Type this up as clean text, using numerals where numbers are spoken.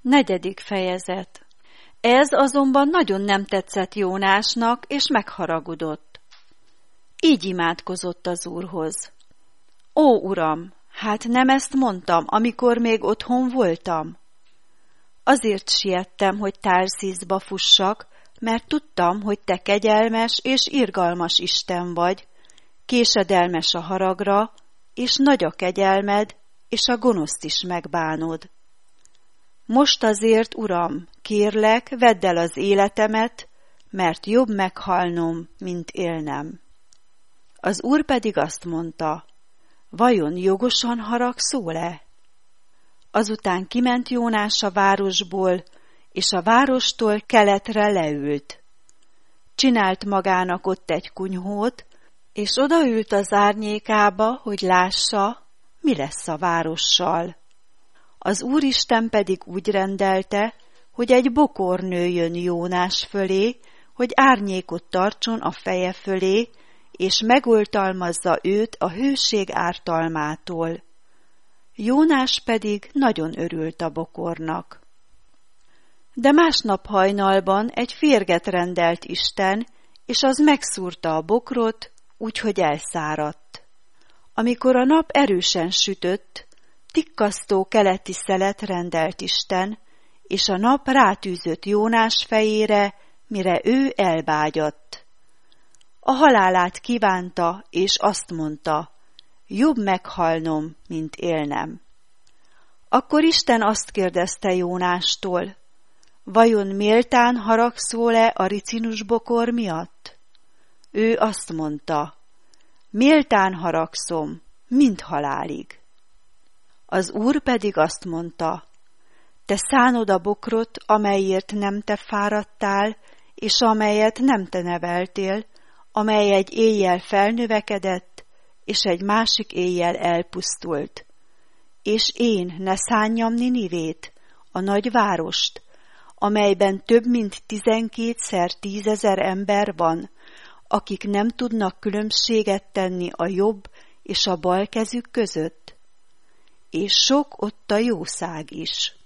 4. fejezet. Ez azonban nagyon nem tetszett Jónásnak, és megharagudott. Így imádkozott az Úrhoz. Ó, Uram, hát nem ezt mondtam, amikor még otthon voltam? Azért siettem, hogy Társzíszba fussak, mert tudtam, hogy te kegyelmes és irgalmas Isten vagy, késedelmes a haragra, és nagy a kegyelmed, és a gonoszt is megbánod. Most azért, Uram, kérlek, vedd el az életemet, mert jobb meghalnom, mint élnem. Az Úr pedig azt mondta, vajon jogosan haragszol-e? Azután kiment Jónás a városból, és a várostól keletre leült. Csinált magának ott egy kunyhót, és odaült az árnyékába, hogy lássa, mi lesz a várossal. Az Úristen pedig úgy rendelte, hogy egy bokor nőjön Jónás fölé, hogy árnyékot tartson a feje fölé, és megoltalmazza őt a hőség ártalmától. Jónás pedig nagyon örült a bokornak. De másnap hajnalban egy férget rendelt Isten, és az megszúrta a bokrot, úgyhogy elszáradt. Amikor a nap erősen sütött, tikkasztó keleti szelet rendelt Isten, és a nap rátűzött Jónás fejére, mire ő elvágyadt. A halálát kívánta, és azt mondta, jobb meghalnom, mint élnem. Akkor Isten azt kérdezte Jónástól, vajon méltán haragszol-e a ricinus bokor miatt? Ő azt mondta, méltán haragszom, mint halálig. Az Úr pedig azt mondta, te szánod a bokrot, amelyért nem te fáradtál, és amelyet nem te neveltél, amely egy éjjel felnövekedett, és egy másik éjjel elpusztult. És én ne szánjam Ninivét, a nagy várost, amelyben több mint 12x10 000 ember van, akik nem tudnak különbséget tenni a jobb és a bal kezük között? És sok ott a jószág is.